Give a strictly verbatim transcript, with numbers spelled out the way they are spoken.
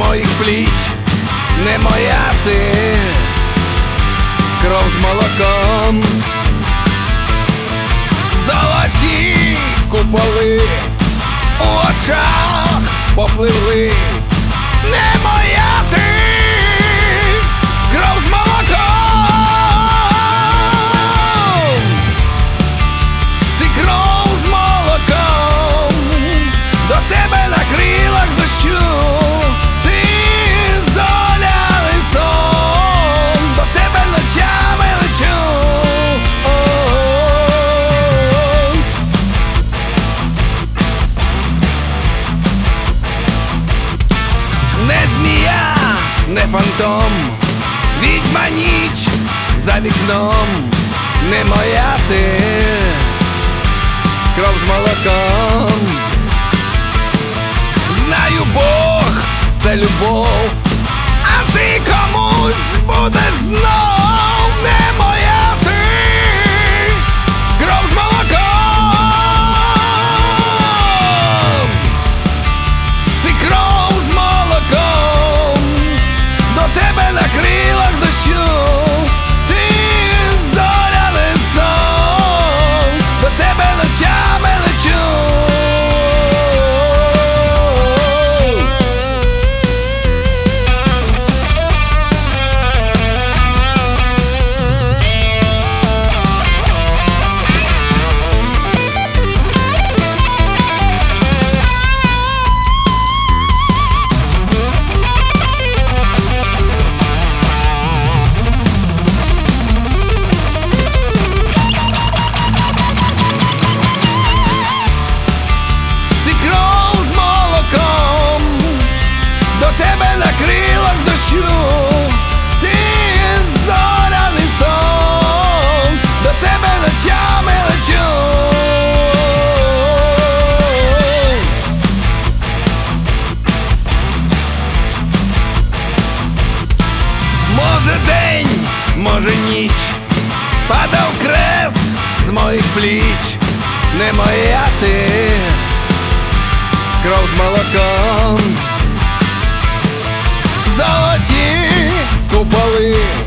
моїх пліч, не моя ти, кров з молоком. Золоті куполи у очах попливли, не моя ти, кров з молоком. Ти кров з молоком, до тебе на крилах дощу, ти зоряний сон, до тебе ночами лечу. Не змія, не фантом, відьма ніч за вікном, не моя ти, кров з молоком. Знаю, Бог — це любов, а ти комусь будеш знов, не моя ти, кров з молоком. Ти кров з молоком, до тебе на крилах дощу, ти зоряний сон, до тебе ночами лечу. Може день, може ніч, падав крест з моїх пліч, не моя ти, кров з молоком. Золоті куполи